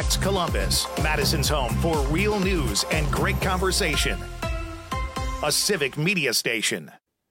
Facts Columbus, Madison's home for real news and great conversation. A civic media station.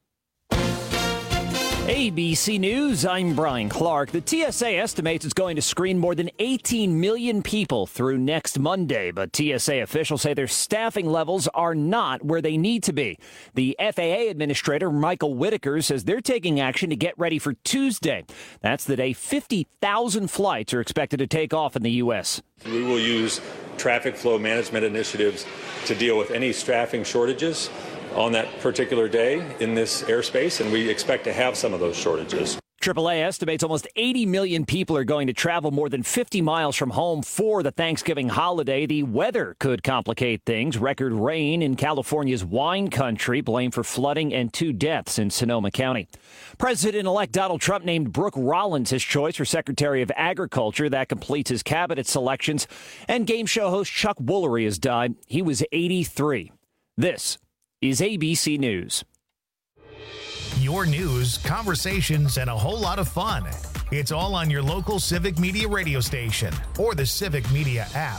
ABC News, I'm Brian Clark. The TSA estimates it's going to screen more than 18 million people through next Monday, but TSA officials say their staffing levels are not where they need to be. The FAA Administrator, Michael Whitaker, says they're taking action to get ready for Tuesday. That's the day 50,000 flights are expected to take off in the U.S. We will use traffic flow management initiatives to deal with any staffing shortages on that particular day in this airspace, and we expect to have some of those shortages. AAA estimates almost 80 million people are going to travel more than 50 miles from home for the Thanksgiving holiday. The weather could complicate things. Record rain in California's wine country, blamed for flooding and 2 deaths in Sonoma County. President-elect Donald Trump named Brooke Rollins his choice for Secretary of Agriculture. That completes his cabinet selections. And game show host Chuck Woolery has died. He was 83. This is ABC News. Your news, conversations, and a whole lot of fun. It's all on your local Civic Media radio station or the Civic Media app.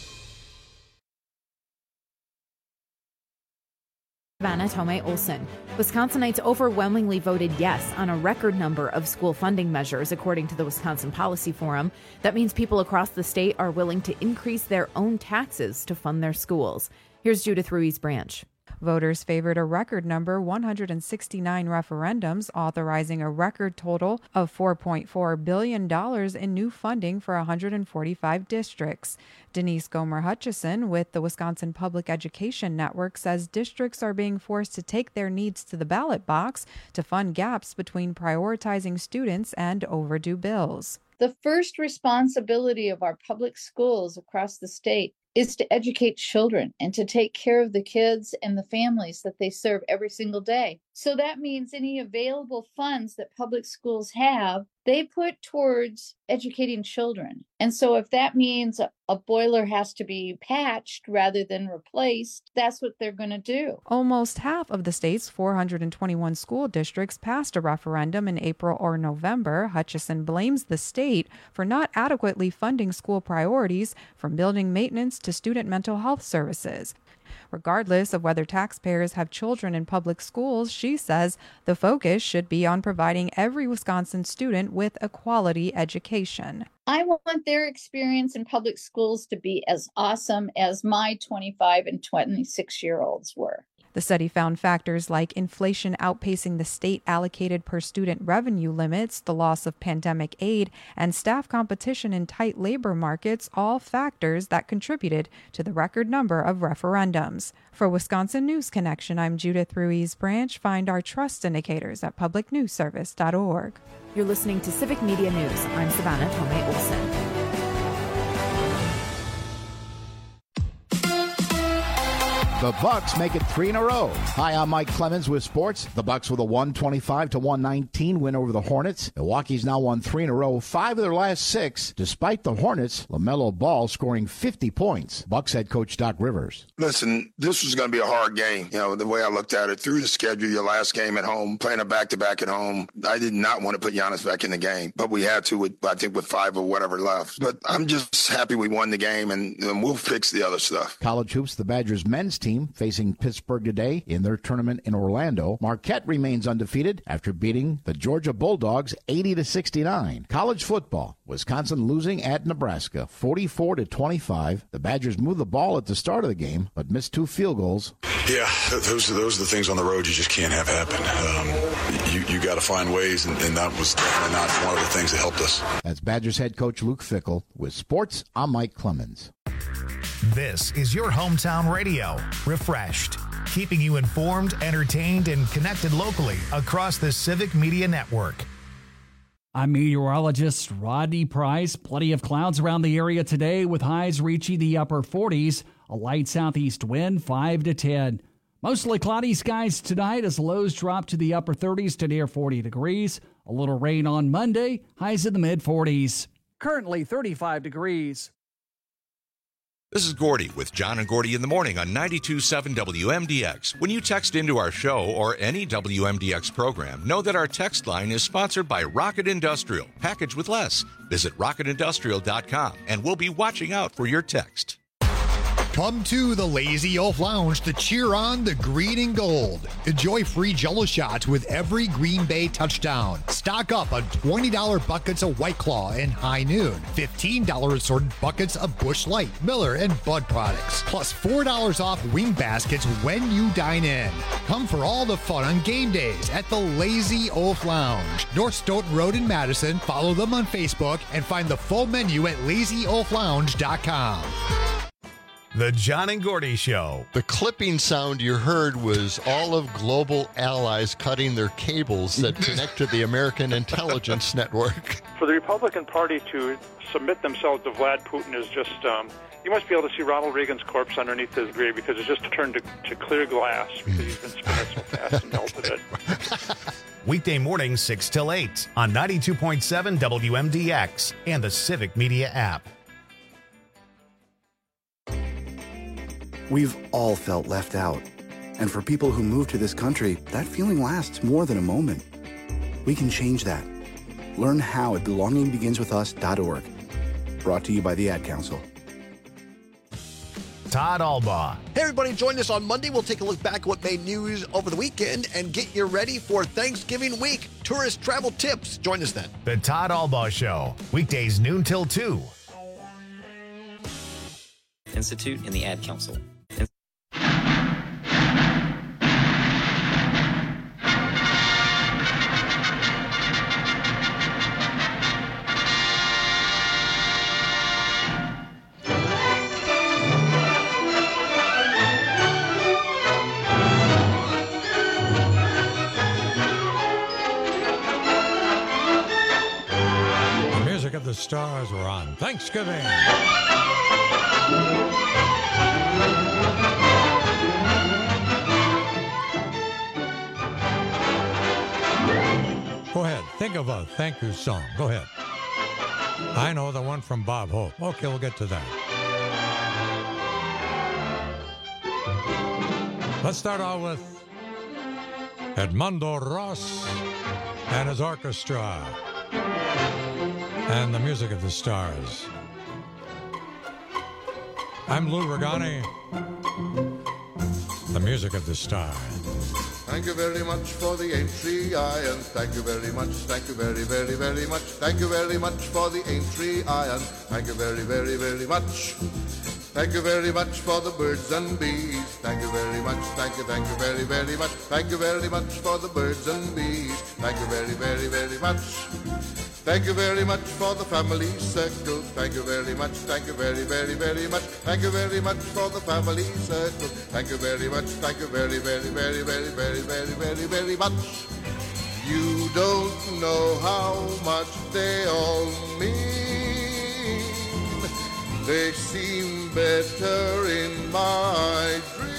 Savannah Tomei Olson. Wisconsinites overwhelmingly voted yes on a record number of school funding measures, according to the Wisconsin Policy Forum. That means people across the state are willing to increase their own taxes to fund their schools. Here's Judith Ruiz-Branch. Voters favored a record number, 169 referendums, authorizing a record total of $4.4 billion in new funding for 145 districts. Denise Gomer-Hutchison with the Wisconsin Public Education Network says districts are being forced to take their needs to the ballot box to fund gaps between prioritizing students and overdue bills. The first responsibility of our public schools across the state is to educate children and to take care of the kids and the families that they serve every single day. So that means any available funds that public schools have, they put towards educating children. And so if that means a boiler has to be patched rather than replaced, that's what they're going to do. Almost half of the state's 421 school districts passed a referendum in April or November. Hutchison blames the state for not adequately funding school priorities, from building maintenance to student mental health services. Regardless of whether taxpayers have children in public schools, she says the focus should be on providing every Wisconsin student with a quality education. I want their experience in public schools to be as awesome as my 25 and 26-year-olds were. The study found factors like inflation outpacing the state allocated per student revenue limits, the loss of pandemic aid, and staff competition in tight labor markets, all factors that contributed to the record number of referendums. For Wisconsin News Connection, I'm Judith Ruiz-Branch. Find our trust indicators at publicnewsservice.org. You're listening to Civic Media News. I'm Savannah Tomei Olson. The Bucks make it 3 in a row. Hi, I'm Mike Clemens with sports. The Bucks with a 125-119 win over the Hornets. Milwaukee's now won 3 in a row, 5 of their last 6. Despite the Hornets, LaMelo Ball scoring 50 points. Bucks head coach Doc Rivers. Listen, this was going to be a hard game. You know, the way I looked at it, through the schedule, your last game at home, playing a back-to-back at home, I did not want to put Giannis back in the game, but we had to, I think, with 5 or whatever left. But I'm just happy we won the game, and we'll fix the other stuff. College hoops, the Badgers men's team facing Pittsburgh today in their tournament in Orlando. Marquette remains undefeated after beating the Georgia Bulldogs 80-69. College football, Wisconsin losing at Nebraska 44-25. The Badgers moved the ball at the start of the game, but missed 2 field goals. Yeah, those are the things on the road you just can't have happen. You got to find ways, and that was definitely not one of the things that helped us. That's Badgers head coach Luke Fickell. With sports, I'm Mike Clemens. This is your hometown radio, Refreshed, keeping you informed, entertained, and connected locally across the Civic Media Network. I'm meteorologist Rodney Price. Plenty of clouds around the area today with highs reaching the upper 40s. A light southeast wind, 5 to 10. Mostly cloudy skies tonight as lows drop to the upper 30s to near 40 degrees. A little rain on Monday, highs in the mid 40s. Currently 35 degrees. This is Gordy with John and Gordy in the Morning on 92.7 WMDX. When you text into our show or any WMDX program, know that our text line is sponsored by Rocket Industrial. Package with less. Visit rocketindustrial.com and we'll be watching out for your text. Come to the Lazy Oaf Lounge to cheer on the green and gold. Enjoy free Jell-O shots with every Green Bay touchdown. Stock up on $20 buckets of White Claw and High Noon. $15 assorted buckets of Busch Light, Miller, and Bud products. Plus $4 off wing baskets when you dine in. Come for all the fun on game days at the Lazy Oaf Lounge. North Stoughton Road in Madison. Follow them on Facebook and find the full menu at lazyoaflounge.com. The John and Gordy Show. The clipping sound you heard was all of global allies cutting their cables that connect to the American intelligence network. For the Republican Party to submit themselves to Vlad Putin is just, you must be able to see Ronald Reagan's corpse underneath his grave because it's just turned to clear glass because he's been spinning so fast and melted it. Weekday mornings 6 till 8 on 92.7 WMDX and the Civic Media app. We've all felt left out. And for people who move to this country, that feeling lasts more than a moment. We can change that. Learn how at belongingbeginswithus.org. Brought to you by the Ad Council. Todd Albaugh. Hey everybody, join us on Monday. We'll take a look back at what made news over the weekend and get you ready for Thanksgiving week. Tourist travel tips. Join us then. The Todd Albaugh Show. Weekdays noon till 2. Institute and the Ad Council. The music of the stars were on Thanksgiving. Go ahead. Think of a thank you song. Go ahead. I know the one from Bob Hope. Okay, we'll get to that. Let's start out with Edmundo Ross and his orchestra and the music of the stars. I'm Lou Regani. The music of the stars. Thank you very much for the Aintree Iron. Thank you very much. Thank you very, very, very much. Thank you very much for the Aintree Iron. Thank you very, very, very much. Thank you very much for the birds and bees. Thank you very much. Thank you very, very much. Thank you very much for the birds and bees. Thank you very, very, very much. Thank you very much for the family circle. Thank you very much. Thank you very, very, very much. Thank you very much for the family circle. Thank you very much. Thank you very, very, very, very, very, very, very, very much. You don't know how much they all mean. They seem better in my dreams.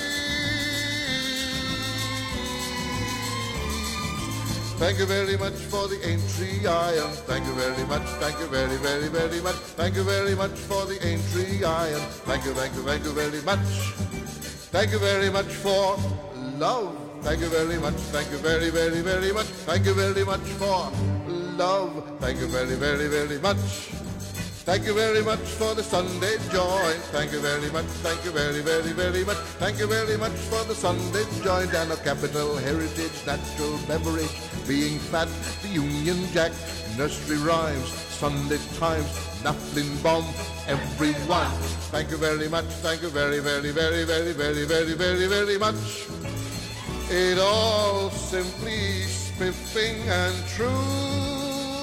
Thank you very much for the Aintree Iron. Thank you very much. Thank you very, very, very much. Thank you very much for the Aintree Iron. Thank you very much. Thank you very much for love. Thank you very much. Thank you very, very, very much. Thank you very much for love. Thank you very, very, very much. Thank you very much for the Sunday joy. Thank you very much. Thank you very, very, very much. Thank you very much for the Sunday joy. And a capital heritage, natural beverage, being fat, the Union Jack, nursery rhymes, Sunday Times, Naflin bomb, everyone. Thank you very much. Thank you very, very, very, very, very, very, very, very much. It all simply spiffing and true.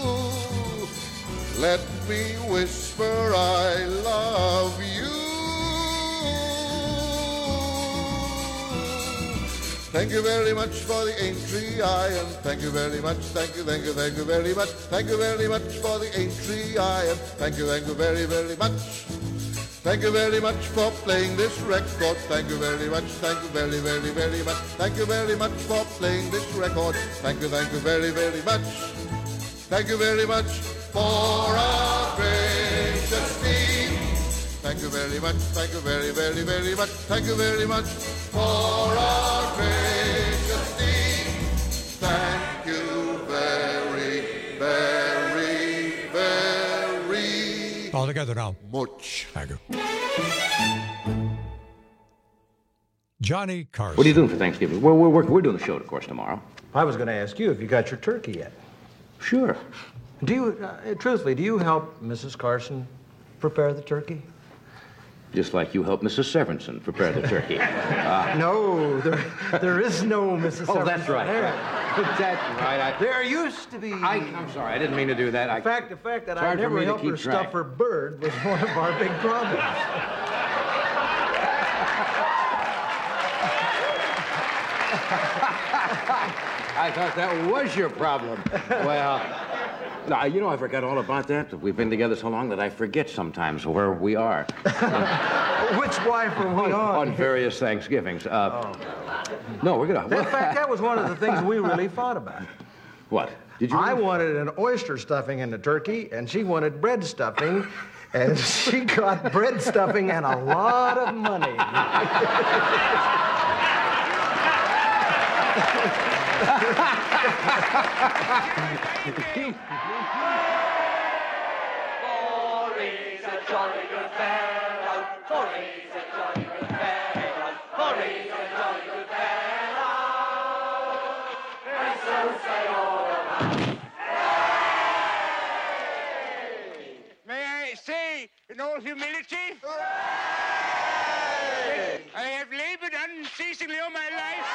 Let me whisper I love you. Thank you very much for the Aintree Iron. Thank you very much. Thank you very much. Thank you very much for the Aintree Iron. Thank you very, very much. Thank you very much for playing this record. Thank you very much. Thank you very, very, very much. Thank you very much for playing this record. Thank you very, very much. Thank you very much for our gracious theme. Thank you very much. Thank you very, very, very much. Thank you very much for our gracious deeds. Thank you very, very, very all together now. Much. Thank you. Johnny Carson. What are you doing for Thanksgiving? We're doing the show, of course, tomorrow. I was going to ask you if you got your turkey yet. Sure. Do you, truthfully, do you help Mrs. Carson prepare the turkey? Just like you help Mrs. Severinsen prepare the turkey. No, there is no Mrs. Severinsen. Oh, that's right. That's right. There used to be. I'm sorry, I didn't mean to do that. The fact that I never helped her stuff her bird was one of our big problems. I thought that was your problem. Well, no, I forgot all about that. We've been together so long that I forget sometimes where we are. Which wife are we on? On various Thanksgivings. No, we're gonna. In fact, that was one of the things we really fought about. What? Did you? I wanted an oyster stuffing in the turkey, and she wanted bread stuffing, and she got bread stuffing and a lot of money. Corey's a jolly good fellow. Corey's a jolly good fellow. Corey's a jolly good fellow. And so say all of us. May I say, in all humility, I have labored unceasingly all my life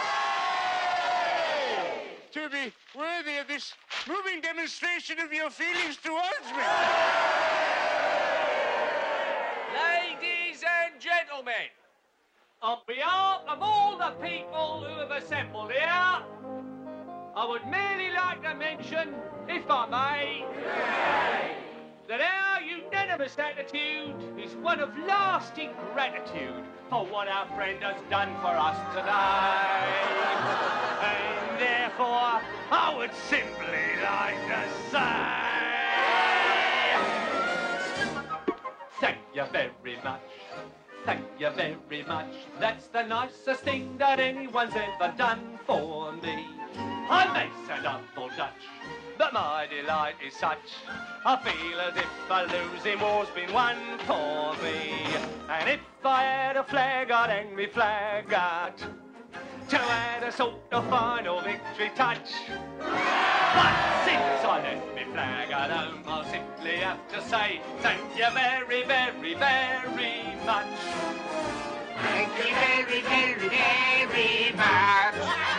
to be worthy of this moving demonstration of your feelings towards me. Ladies and gentlemen, on behalf of all the people who have assembled here, I would merely like to mention, if I may, that our unanimous attitude is one of lasting gratitude for what our friend has done for us today. And therefore, I would simply like to say, thank you very much. Thank you very much. That's the nicest thing that anyone's ever done for me. I may sound awful Dutch, but my delight is such. I feel as if a losing war's been won for me. And if I had a flag, I'd hang me flag out to add a sort of final victory touch. But since I left me flag at home, I'll simply have to say thank you very, very, very much. Thank you very, very, very much.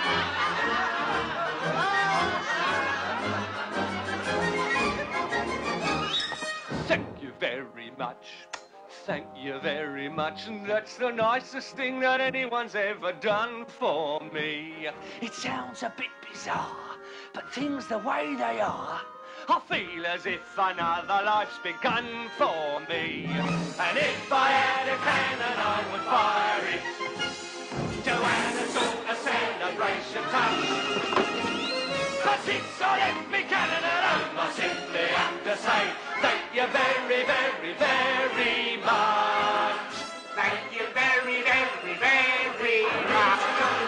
Thank you very much. Thank you very much. And that's the nicest thing that anyone's ever done for me. It sounds a bit bizarre, but things the way they are, I feel as if another life's begun for me. And if I had a cannon, I would fire it to add a sort of celebration touch. But since I left me cannon at home, I simply have to say thank you very, very, very much. Thank you very, very, very much.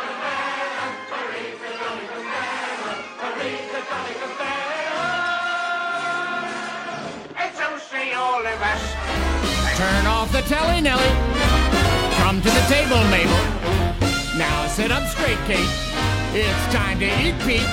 And so say all of us. Turn off the telly, Nelly. Come to the table, Mabel. Now sit up straight, Kate. It's time to eat, Pete.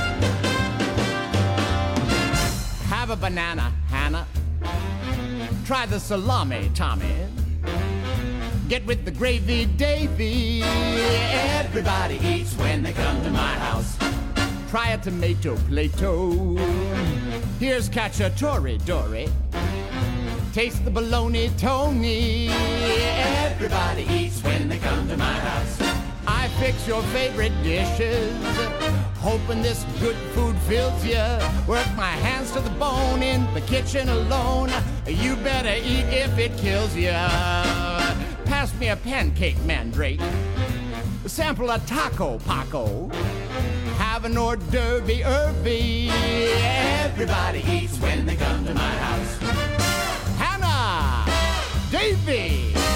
Have a banana, Hannah. Try the salami, Tommy. Get with the gravy, Davy. Everybody eats when they come to my house. Try a tomato, Plato. Here's cacciatore, Dory. Taste the bologna, Tony. Everybody eats when they come to my house. I fix your favorite dishes, hoping this good food fills ya. Work my hands to the bone in the kitchen alone. You better eat if it kills ya. Pass me a pancake, Mandrake. Sample a taco, Paco. Have an hors d'oeuvre, Irby. Everybody eats when they come to my house. Hannah, Davy.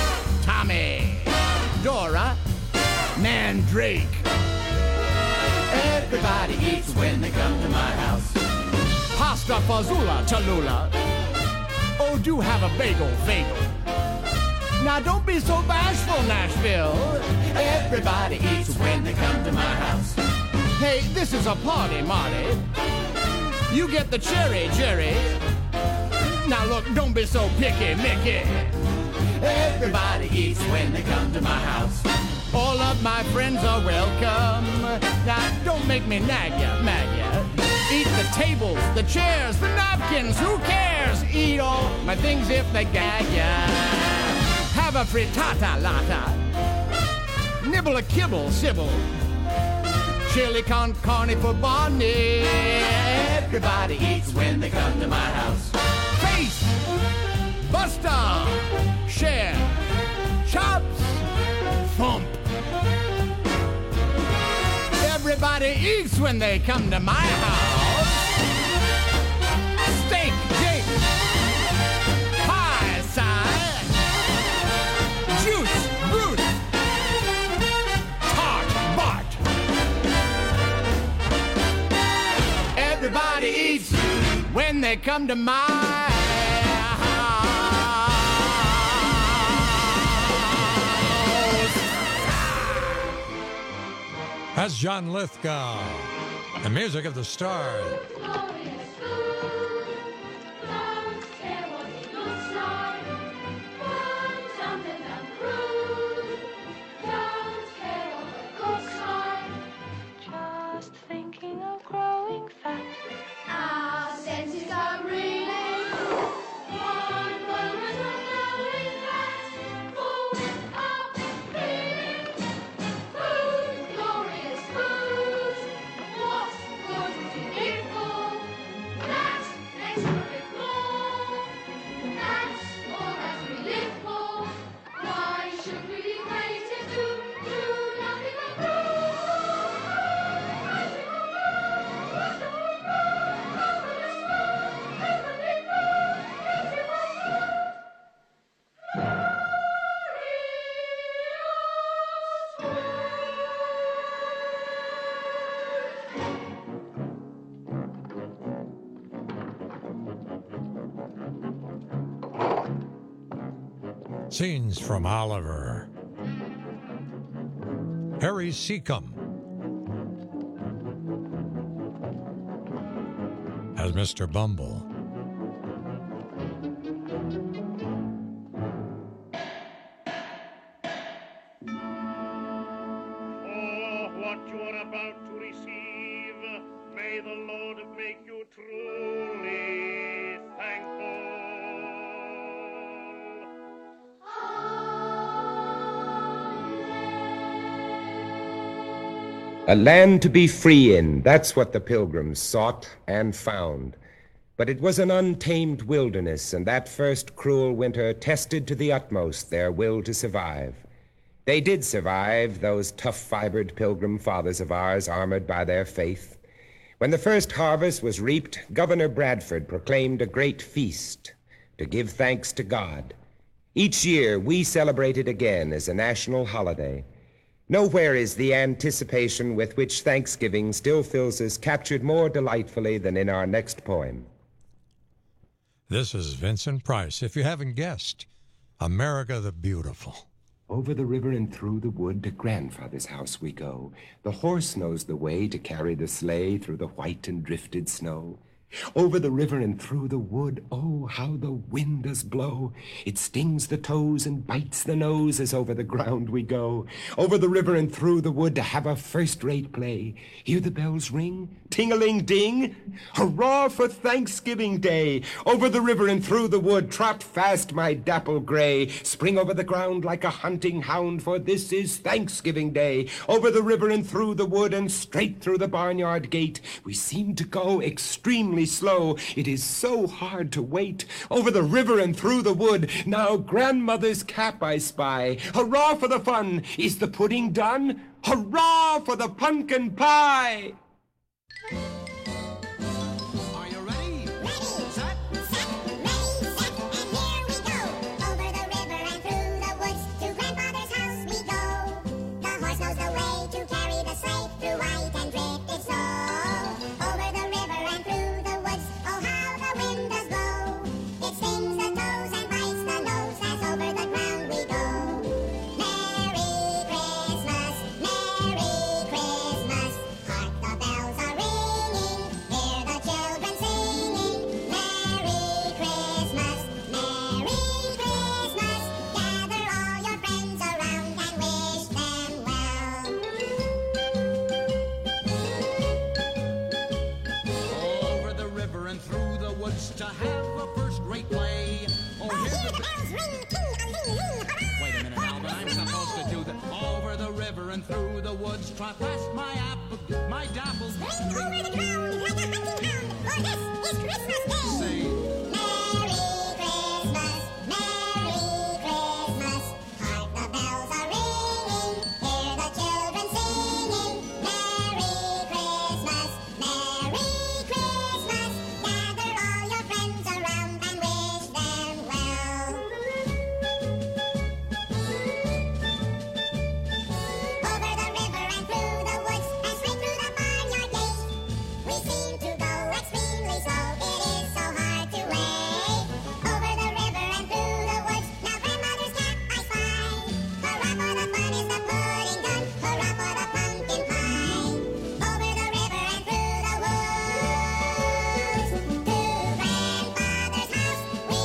Drake. Everybody eats when they come to my house. Pasta fazoula Tallulah. Oh, do have a bagel. Now don't be so bashful, Nashville. Everybody eats when they come to my house. Hey, this is a party, Marty. You get the cherry, Jerry. Now look, don't be so picky, Mickey. Everybody eats when they come to my house. All of my friends are welcome. Now don't make me nag ya. Eat the tables, the chairs, the napkins, who cares? Eat all my things if they gag ya. Have a frittata lata. Nibble a kibble, Sybil. Chili con carne for Barney. Everybody eats when they come to my house. Face, Buster, Share, Chops, Thump. Everybody eats when they come to my house. Steak, Jake, pie, side, juice, Bruce, tart, Bart. Everybody eats when they come to my house. That's John Lithgow. The music of the stars. Just thinking of growing fat. Our senses are reeling. One moment of knowing that full of feeling. Food, glorious food. What good would you live for? That makes us live more. That's all that we live for. Why should we be created to do nothing but Scenes from Oliver. Harry Seacombe as Mr. Bumble. For what you are about to receive, may the Lord make you truly thankful. A land to be free in, that's what the pilgrims sought and found. But it was an untamed wilderness, and that first cruel winter tested to the utmost their will to survive. They did survive, those tough-fibered pilgrim fathers of ours, armored by their faith. When the first harvest was reaped, Governor Bradford proclaimed a great feast to give thanks to God. Each year, we celebrate it again as a national holiday. Nowhere is the anticipation with which Thanksgiving still fills us captured more delightfully than in our next poem. This is Vincent Price. If you haven't guessed, America the Beautiful. Over the river and through the wood to grandfather's house we go. The horse knows the way to carry the sleigh through the white and drifted snow. Over the river and through the wood, oh, how the wind does blow. It stings the toes and bites the nose as over the ground we go. Over the river and through the wood to have a first-rate play. Hear the bells ring? Ting-a-ling-ding! Hurrah for Thanksgiving Day! Over the river and through the wood, trot fast, my dapple gray. Spring over the ground like a hunting hound, for this is Thanksgiving Day. Over the river and through the wood and straight through the barnyard gate. We seem to go extremely slow. It is so hard to wait. Over the river and through the wood, now grandmother's cap I spy. Hurrah for the fun! Is the pudding done? Hurrah for the pumpkin pie! Are you ready? Ready. Set. Ready, set, and here we go. Over the river and through the woods to grandfather's house we go. The horse knows the way to through the woods, trot past my dapples. Spring over the ground like a hunting hound, for this is Christmas Day. Say, Merry Christmas, Merry Christmas. Hark, the bells are ringing, hear the children singing. Merry Christmas, Merry Christmas. Gather all your friends around and wish them well. Over the river and through the woods and straight through the barnyard gate, we seem to go extremely slow. It is so hard to wait. Over the river and through the woods, now grandmother's cat I spy. Hurrah for the fun is the pudding done. Hurrah for the pumpkin pie. Over the river and through the woods, to grandfather's house we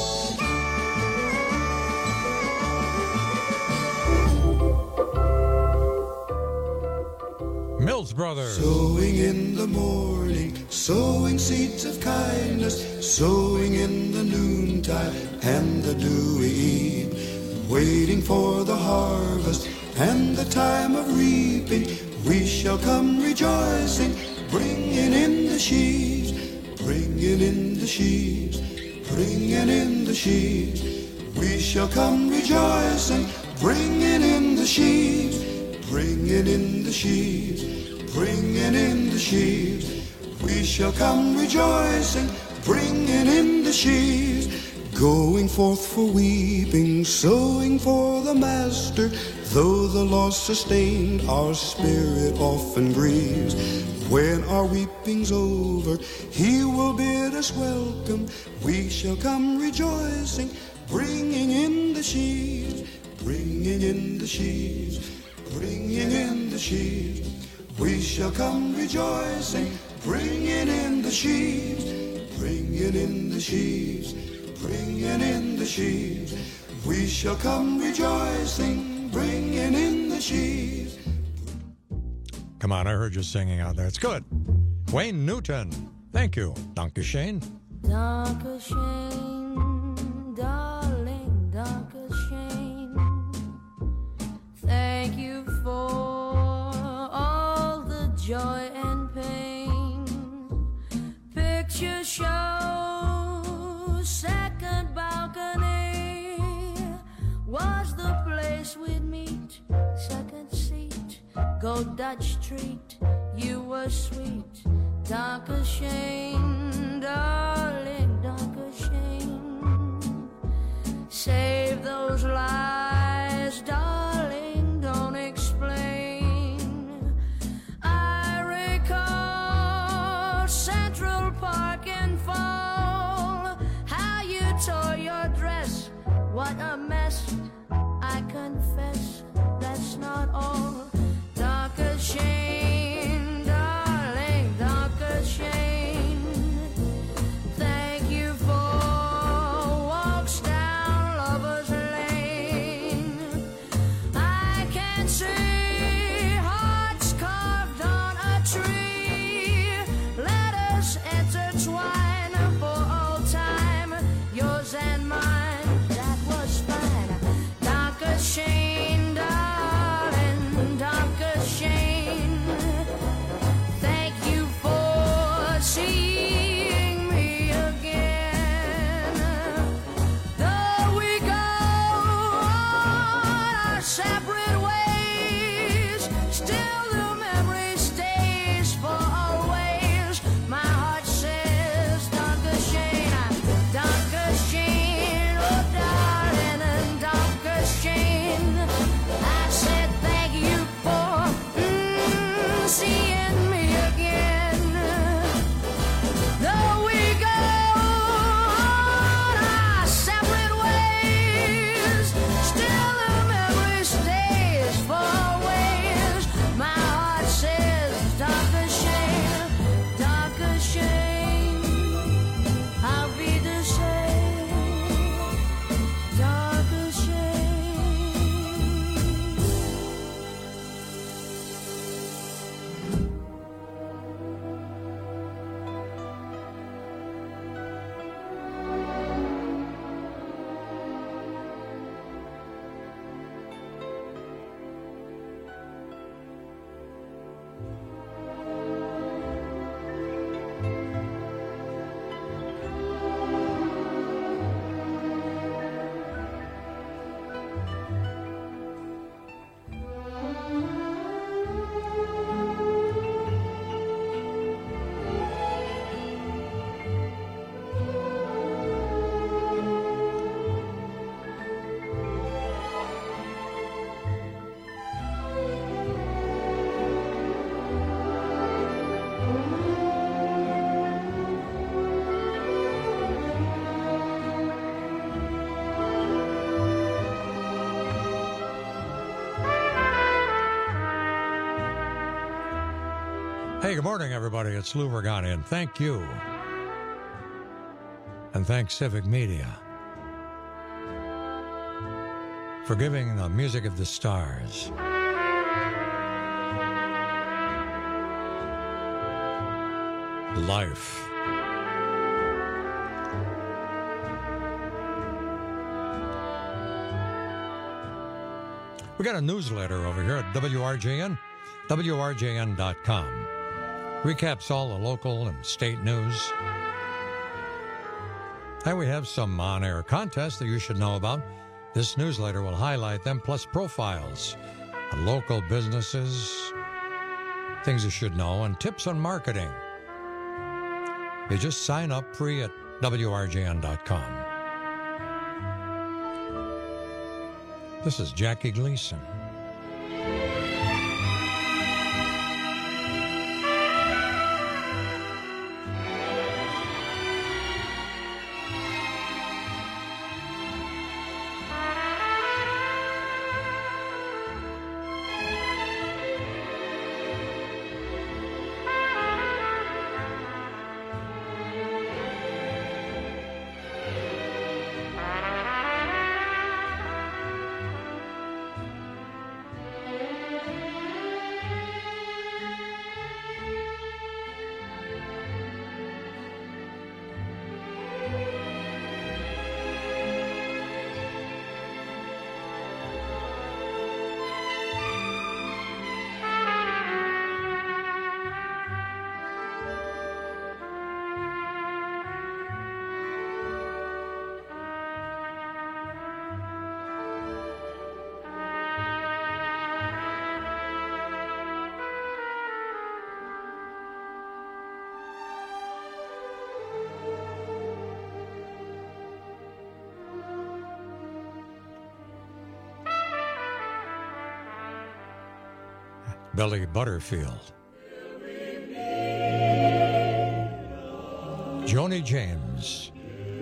Mills Brothers. Sowing in the morning, sowing seeds of kindness, sowing in the noontide and the dewy eve, waiting for the harvest and the time of reaping. We shall come rejoicing, bringing in the sheaves, bringing in the sheaves, bringing in the sheaves. We shall come rejoicing, bringing in the sheaves, bringing in the sheaves, bringing in the sheaves. We shall come rejoicing, bringing in the sheaves. Going forth for weeping, sowing for the Master. Though the loss sustained, our spirit often grieves. When our weeping's over, He will bid us welcome. We shall come rejoicing, bringing in the sheaves, bringing in the sheaves, bringing in the sheaves. We shall come rejoicing, bringing in the sheaves, bringing in the sheaves, bringing in the sheaves. We shall come rejoicing, bringing in the sheaves. Come on, I heard you singing out there. It's good. Wayne Newton. Thank you. Danke Shane. Danke schön, darling, danke schön. Thank you for all the joy and pain. Picture show, second balcony was the place we'd meet. Second seat, go Dutch treat, you were sweet. Danke schön, darling, danke schön. Save those lies, darling, don't explain. I recall Central Park in fall, how you tore your dress, what a mess. I confess, that's not all. Danke schön, darling, danke schön. Thank you for walks down Lover's Lane. I can see hearts carved on a tree. Let us intertwine for all time, yours and mine. That was fine. Danke schön, Hey, good morning, everybody. It's Lou Vergani, and thank you. And thanks Civic Media for giving the music of the stars life. We got a newsletter over here at WRJN, WRJN.com. Recaps all the local and state news. And we have some on-air contests that you should know about. This newsletter will highlight them, plus profiles on local businesses, things you should know, and tips on marketing. You just sign up free at WRJN.com. This is Jackie Gleason. Billy Butterfield. Joni James.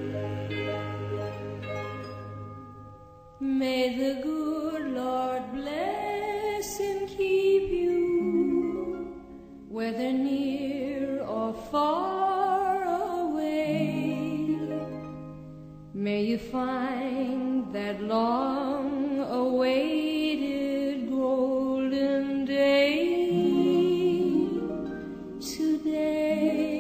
May the good Lord bless and keep you, whether near or far away. May you find that long-awaited golden day today.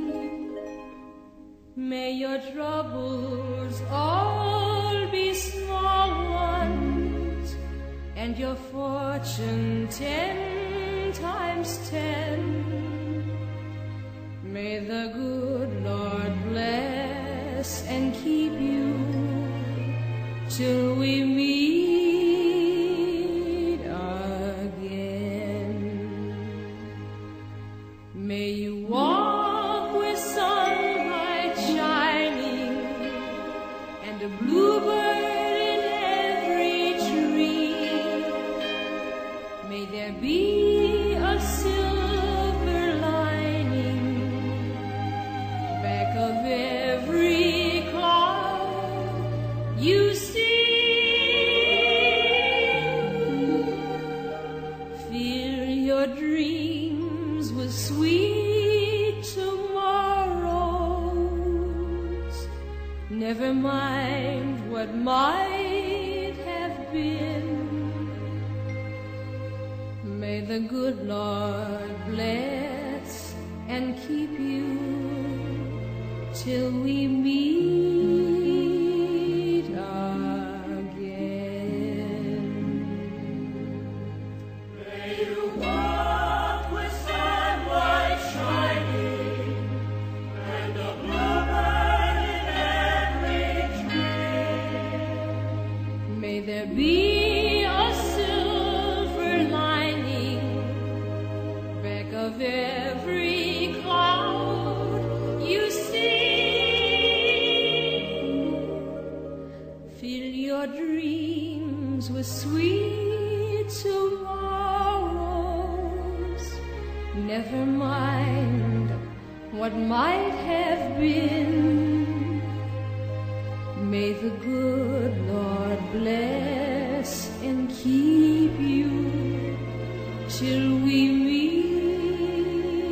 May your troubles all be small ones, and your fortune 10 times 10. May the good Lord bless and keep you till we meet again. May you walk with sunlight shining and a bluebird in every tree. May there be a silver lining back of every cloud you see. Fill your dreams with sweet tomorrows. Never mind what might have been. May the good Lord bless and keep you till we meet again. May you walk with sunlight shining and a bluebird in every tree. May there be a silver lining back of every cloud you see. Fill your dreams with sweet tomorrows. Never mind what might have been. May the good Lord bless and keep you till we meet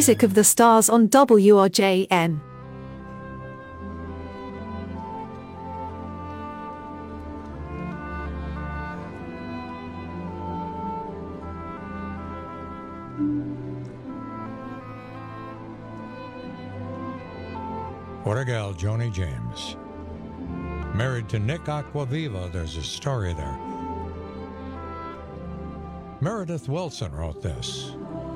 music of the stars on WRJN. What a gal, Joni James. Married to Nick Aquaviva, there's a story there. Meredith Wilson wrote this.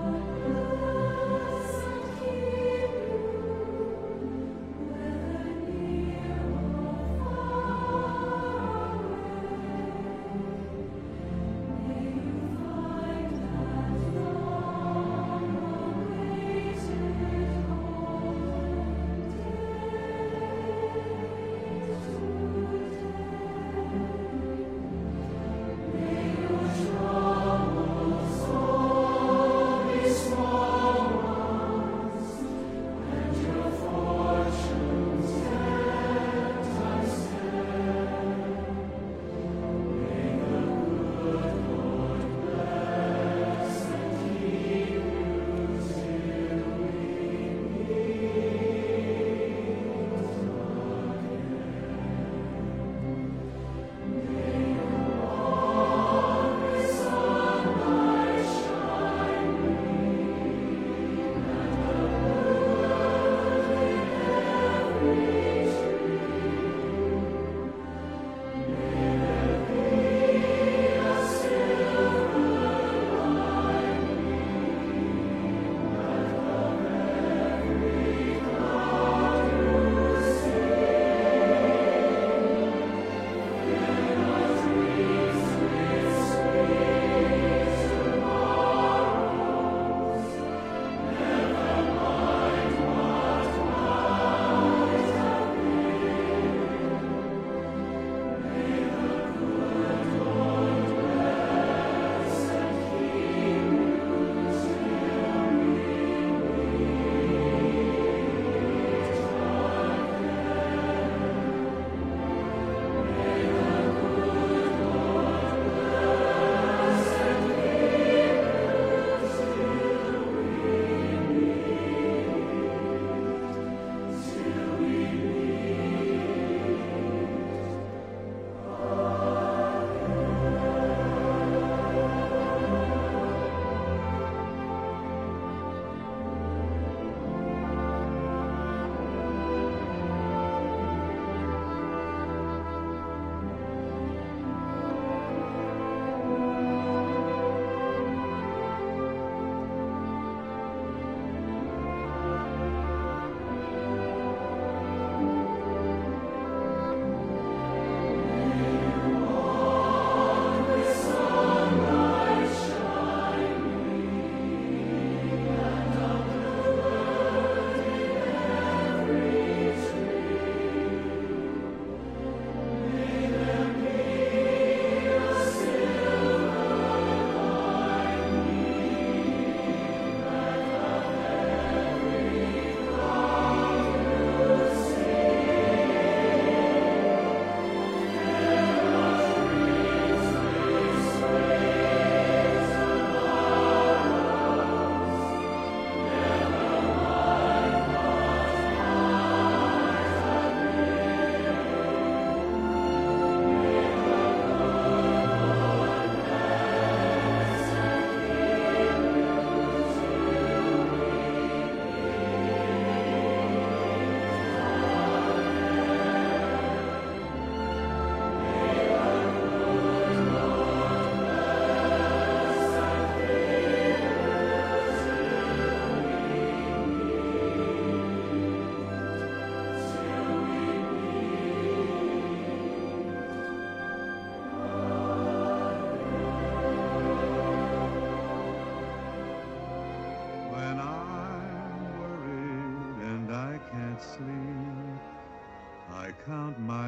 count my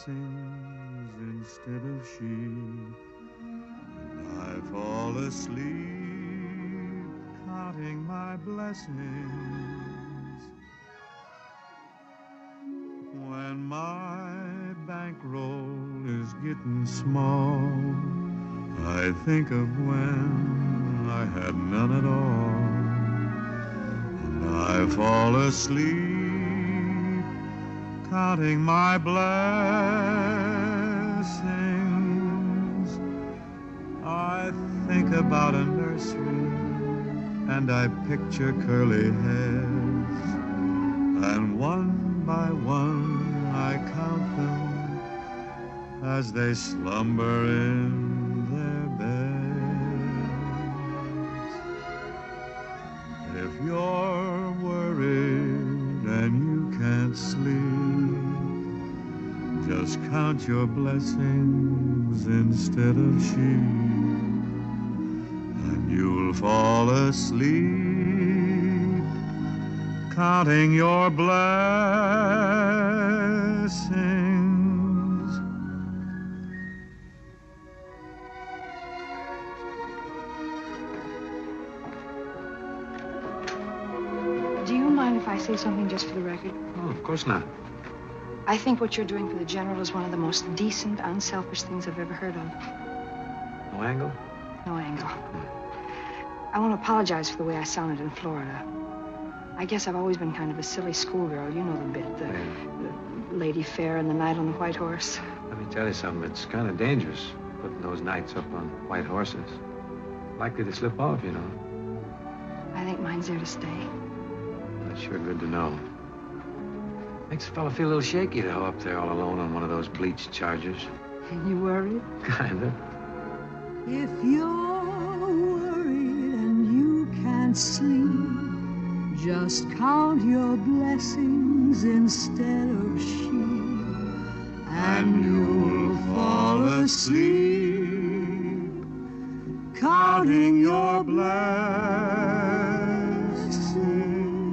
blessings instead of sheep. I fall asleep counting my blessings. When my bankroll is getting small, I think of when I had none at all. I fall asleep counting my blessings. I think about a nursery and I picture curly heads, and one by one I count them as they slumber in their beds. If you're worried and you can't sleep, just count your blessings instead of sheep, and you'll fall asleep counting your blessings. Do you mind if I say something just for the record? Oh, of course not. I think what you're doing for the General is one of the most decent, unselfish things I've ever heard of. No angle? No angle. I want to apologize for the way I sounded in Florida. I guess I've always been kind of a silly schoolgirl. You know the bit, the Lady Fair and the Knight on the White Horse. Let me tell you something. It's kind of dangerous putting those knights up on white horses. Likely to slip off, you know. I think mine's there to stay. That's sure good to know. Makes a fella feel a little shaky, though, up there all alone on one of those bleached Chargers. You worried? Kinda. If you're worried and you can't sleep, just count your blessings instead of sheep, and you'll fall asleep counting your blessings.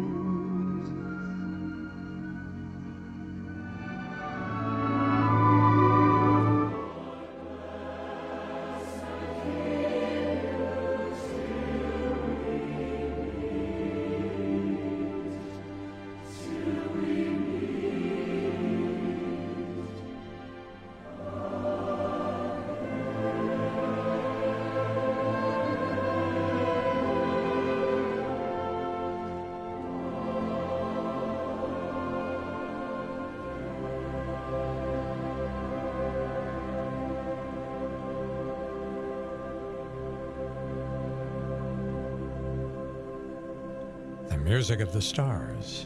Music of the Stars.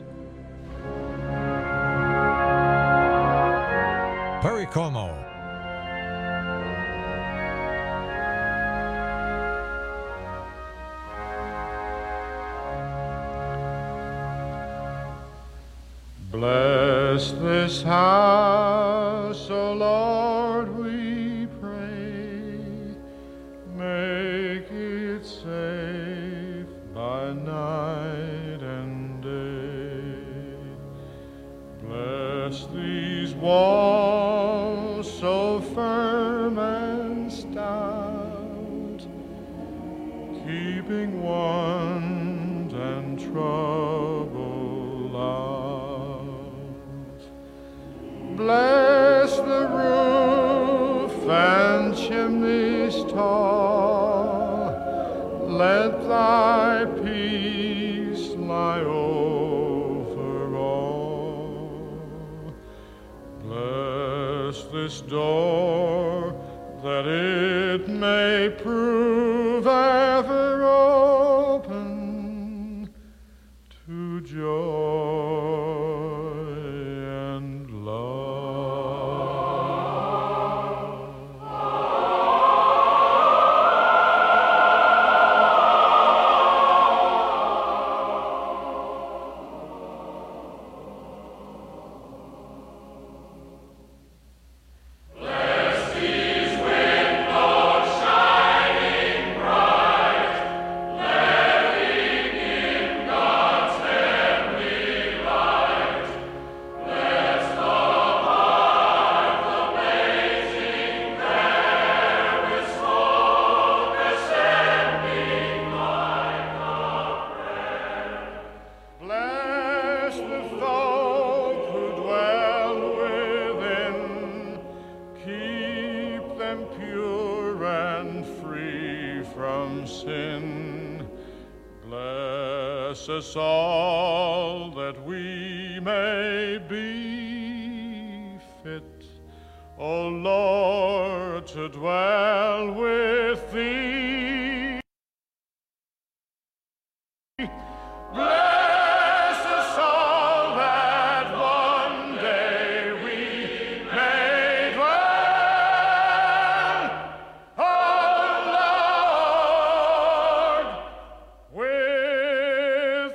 Perry Como. Bless this house, O Lord, we pray. Make it safe by night and day. Bless these walls so firm and stout, keeping want and trouble out. Bless the roof and chimneys tall. Let thy peace lie over all. Bless this door, that it may prove ever open to joy and Bless these windows shining Bless us all that we may be fit, O Lord, to dwell with Thee. Bless us all that one day we may dwell, O Lord, with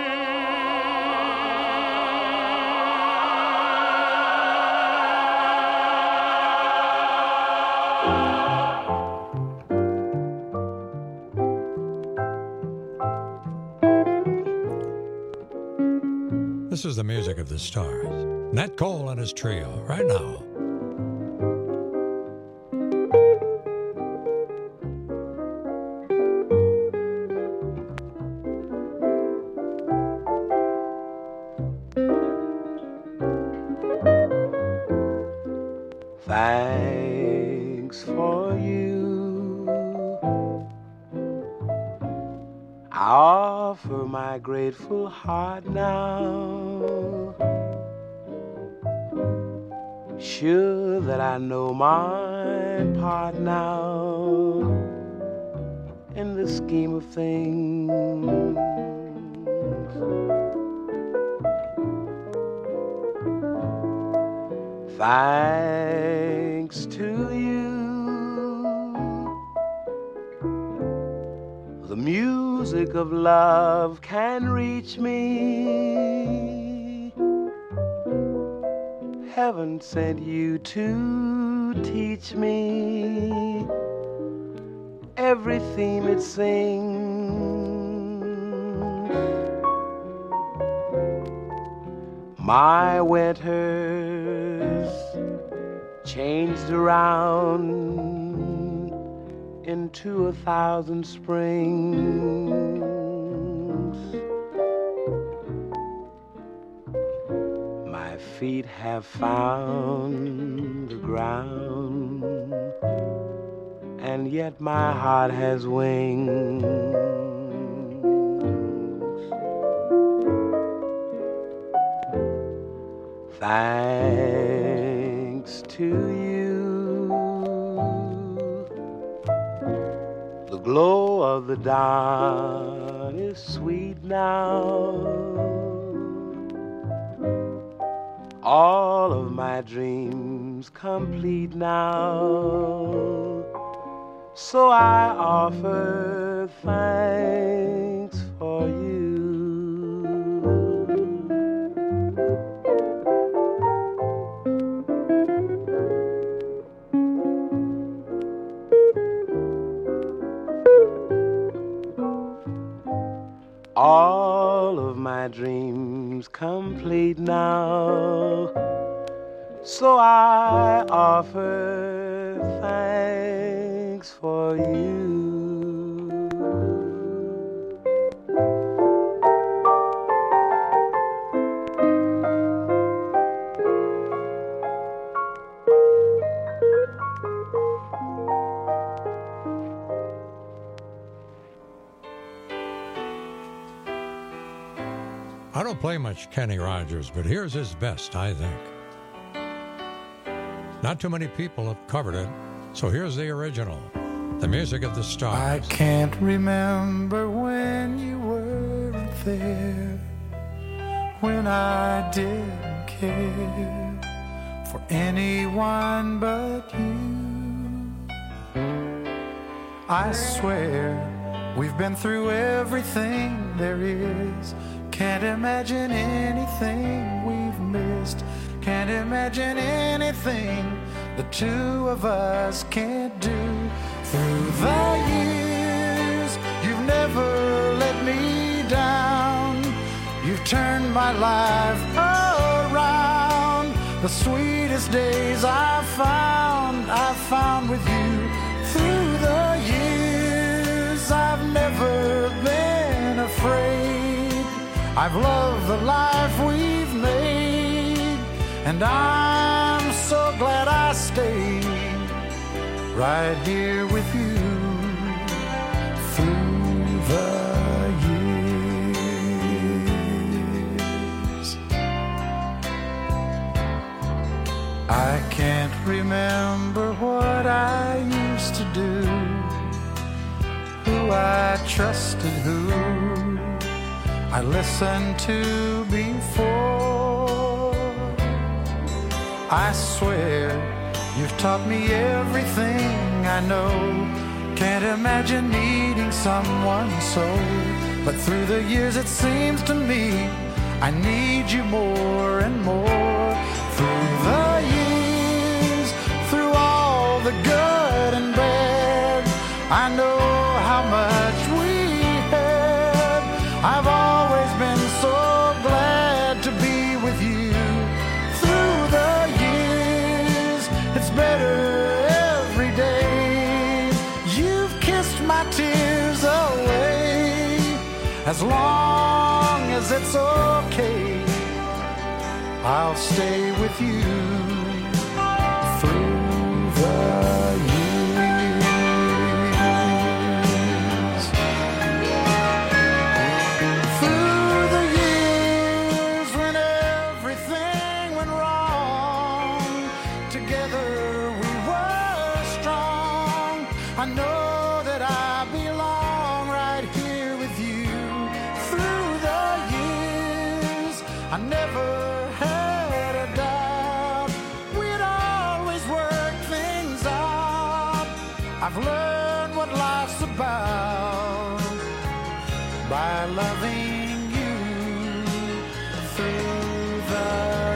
This is the music of the stars. Nat Cole and his trio, right now. Thanks for you. I offer my grateful heart now. Sure that I know my part now in the scheme of things. Thanks to you, the music of love can reach me. Heaven sent you to teach me every theme it sings. My winters changed around into 1,000 springs. My feet have found the ground, and yet my heart has wings. Thanks to you, the glow of the dawn is sweet now. All of my dreams complete now. So I offer thanks for you. All of my dreams complete now, so I offer thanks for you. I don't play much Kenny Rogers, but here's his best, I think. Not too many people have covered it, so here's the original, the music of the stars. I can't remember when you weren't there, when I didn't care for anyone but you. I swear we've been through everything there is. Can't imagine anything we've missed. Can't imagine anything the two of us can't do. Through the years, you've never let me down. You've turned my life around. The sweetest days I found with you. Through the years, I've never been afraid. I've loved the life we've made, and I'm so glad I stayed right here with you through the years. remember what I used to do, who I trusted, who I listened to before. I swear you've taught me everything I know. Can't imagine needing someone so, but through the years it seems to me I need you more and more. Through the years, through all the good and bad, I know how much we had. I've always been so glad to be with you. Through the years, it's better every day. You've kissed my tears away. As long as it's okay, I'll stay with you through the years. Through the years when everything went wrong, together we were strong. I know that I belong right here with you. Through the years, I never had a doubt we'd always work things out. I've learned what life's about by loving you through the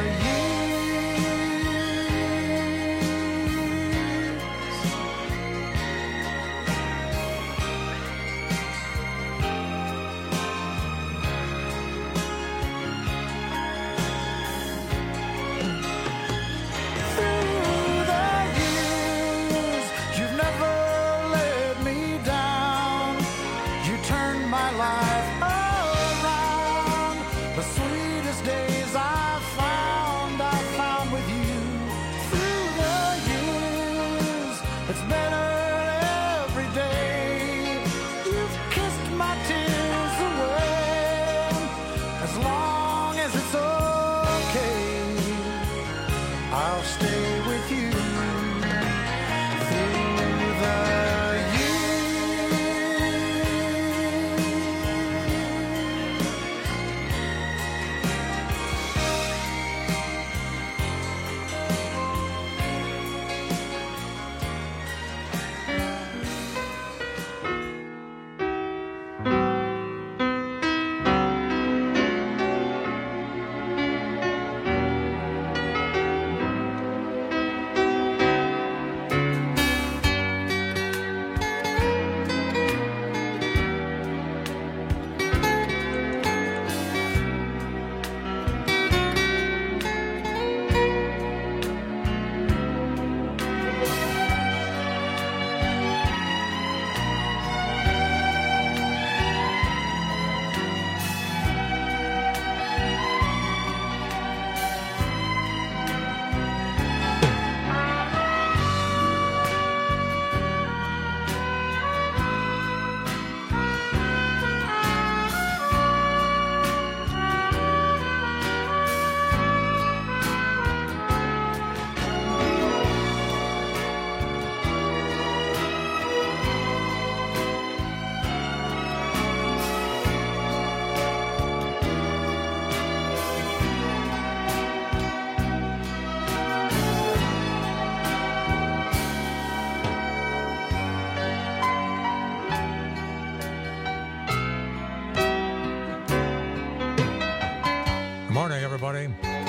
Morning, everybody.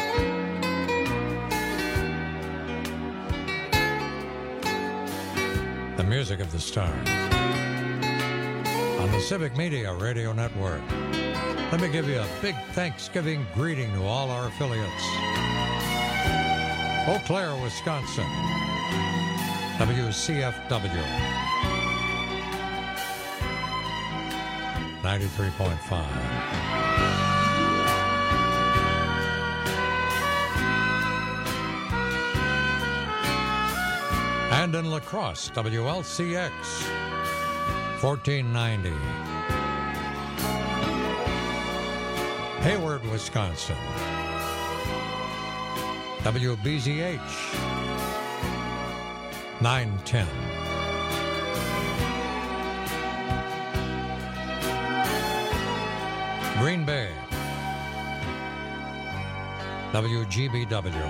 The music of the stars on the Civic Media Radio Network. Let me give you a big Thanksgiving greeting to all our affiliates. Eau Claire, Wisconsin, WCFW 93.5. And in La Crosse, WLCX 1490. Hayward, Wisconsin, WBZH 9:10. Green Bay, WGBW,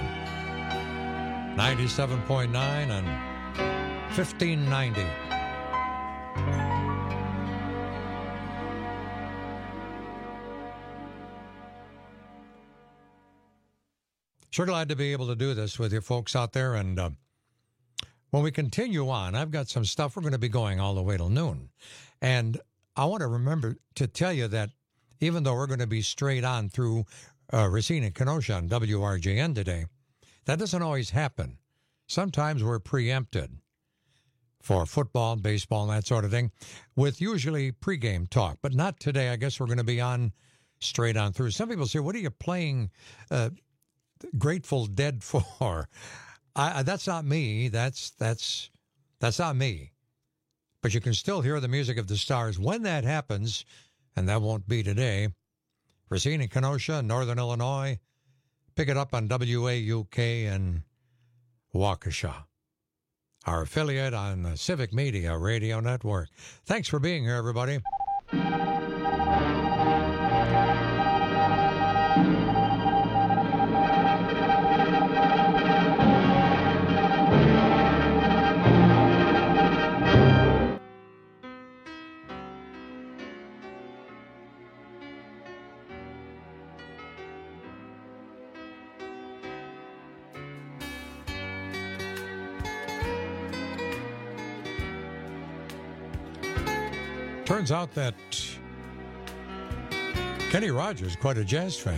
97.9 and 1590. Sure glad to be able to do this with you folks out there. And when we continue on, I've got some stuff. We're going to be going all the way till noon. And I want to remember to tell you that even though we're going to be straight on through Racine and Kenosha on WRJN today, that doesn't always happen. Sometimes we're preempted for football, baseball, and that sort of thing, with usually pregame talk. But not today. I guess we're going to be on straight on through. Some people say, what are you playing Grateful Dead for? That's not me. That's not me. But you can still hear the music of the stars when that happens, and that won't be today. Racine and Kenosha, Northern Illinois. Pick it up on WAUK and Waukesha, our affiliate on the Civic Media Radio Network. Thanks for being here, everybody. Turns out that Kenny Rogers is quite a jazz fan.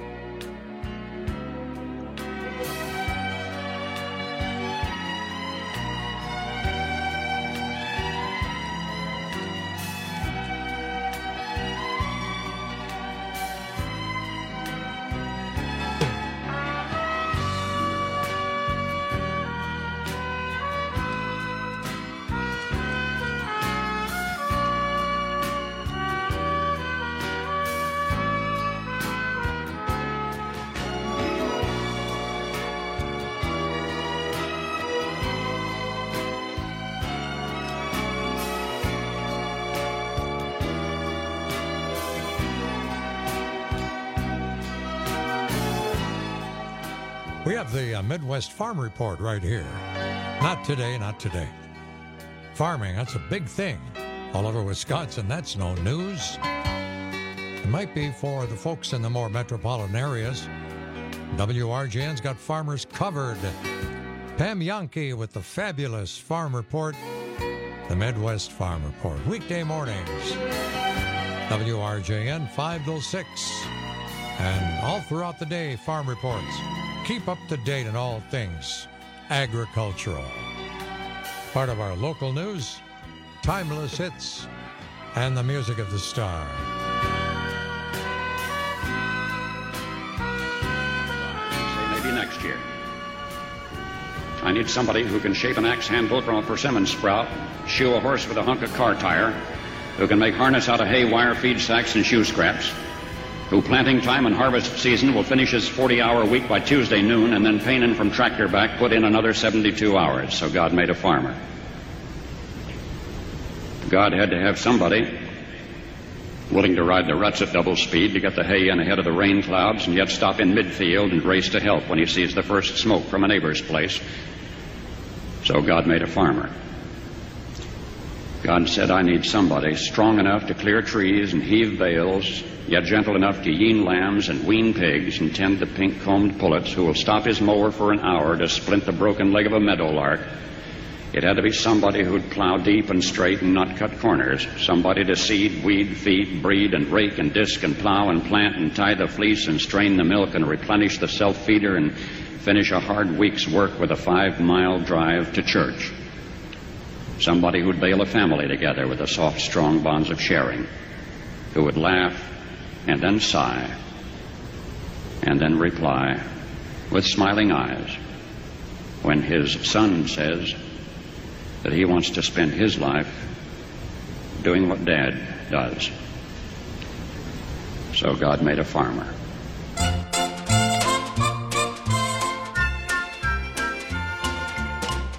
We have the Midwest Farm Report right here. Not today, not today. Farming, that's a big thing. All over Wisconsin, that's no news. It might be for the folks in the more metropolitan areas. WRJN's got farmers covered. Pam Yankee with the fabulous Farm Report, the Midwest Farm Report. Weekday mornings, WRJN 5 till 6. And all throughout the day, Farm Reports. Keep up to date on all things agricultural. Part of our local news, timeless hits, and the music of the star. Maybe next year. I need somebody who can shape an axe handle from a persimmon sprout, shoe a horse with a hunk of car tire, who can make harness out of hay, wire, feed sacks, and shoe scraps, who planting time and harvest season will finish his 40-hour week by Tuesday noon, and then pain in from tractor back put in another 72 hours. So God made a farmer. God had to have somebody willing to ride the ruts at double speed to get the hay in ahead of the rain clouds and yet stop in midfield and race to help when he sees the first smoke from a neighbor's place. So God made a farmer. God said, I need somebody strong enough to clear trees and heave bales, yet gentle enough to yean lambs and wean pigs and tend the pink-combed pullets, who will stop his mower for an hour to splint the broken leg of a meadowlark. It had to be somebody who'd plow deep and straight and not cut corners, somebody to seed, weed, feed, breed, and rake and disc and plow and plant and tie the fleece and strain the milk and replenish the self-feeder and finish a hard week's work with a 5-mile drive to church. Somebody who'd bail a family together with the soft, strong bonds of sharing, who would laugh and then sigh and then reply with smiling eyes when his son says that he wants to spend his life doing what Dad does. So God made a farmer.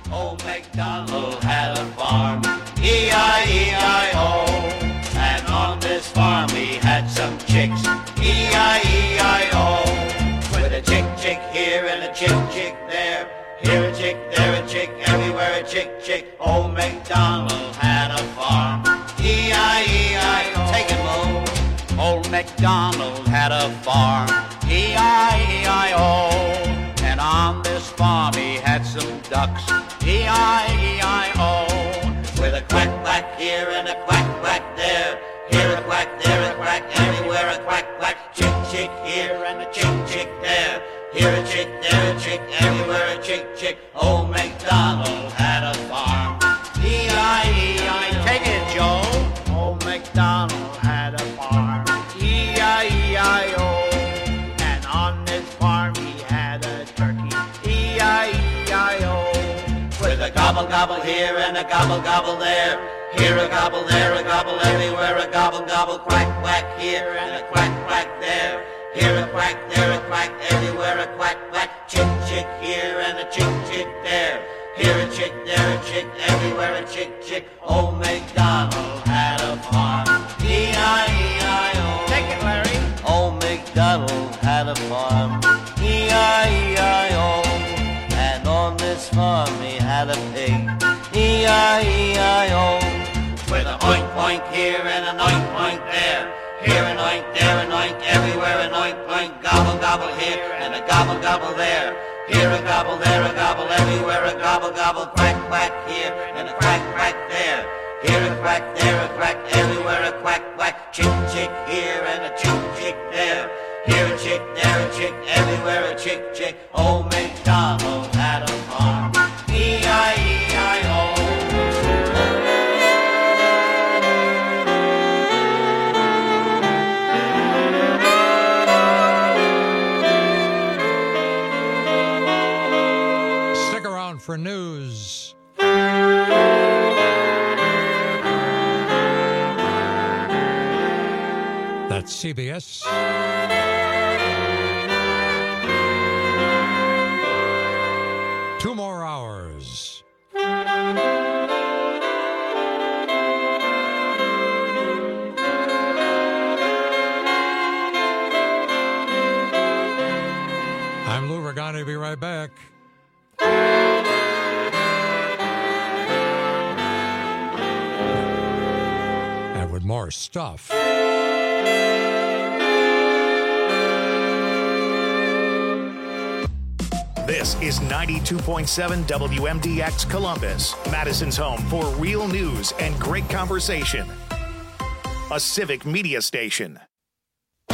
Old MacDonald had a farm, E-I-E-I-O. And on this farm he had some chicks, E-I-E-I-O. With a chick, chick here and a chick, chick there. Here a chick, there a chick, everywhere a chick, chick. Old MacDonald had a farm, E-I-E-I-O. Take it, Mo. Old MacDonald had a farm, E-I-E-I-O. And on this farm he had some ducks, E-I-E-I-O. With a quack, quack here and a quack, quack there. Here a quack, there a quack, everywhere a quack, quack. Chick, chick here and a chick, chick there. Here a chick, there a chick, everywhere a chick, chick. Old MacDonald had a farm, E-I-E-I-O. Take it, Joe. Old MacDonald had a farm, E-I-E-I-O. And on this farm he had a turkey, E-I-E-I-O. With a gobble, gobble here and a gobble, gobble there. Here a gobble, there a gobble, everywhere a gobble, gobble. Quack, quack here and a quack, quack there. Here a quack, there a quack, everywhere a quack, quack. Chick, chick here and a chick, chick there. Here a chick, there a chick, everywhere a chick, chick. Old MacDonald had a farm, E-I-E-I-O. Take it, Larry. Old MacDonald had a farm, E-I-E-I-O. And on this farm he had a pig, E-I-E-I-O. With an oink, oink here and an oink, oink there. Here an oink, there an oink, everywhere an oink, oink. Gobble, gobble here and a gobble, gobble there. Here a gobble, there a gobble, everywhere a gobble, gobble. Quack, quack here and a quack, quack there. Here a quack, there a quack, everywhere a quack, quack. Chick, chick here and a chick, chick there. Here a chick, there a chick, everywhere a chick, chick. Old MacDonald had a farm, E-I-E-I-O. For news. That's CBS. Two more hours. I'm Lou Regani. Be right back. With more stuff. This is 92.7 WMDX Columbus, Madison's home for real news and great conversation. A civic media station.